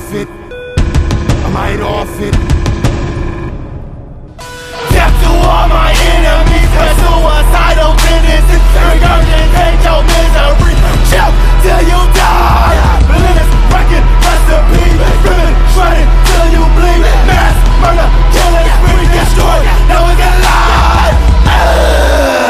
off it. I might off it. Death to all my enemies, 'cause who I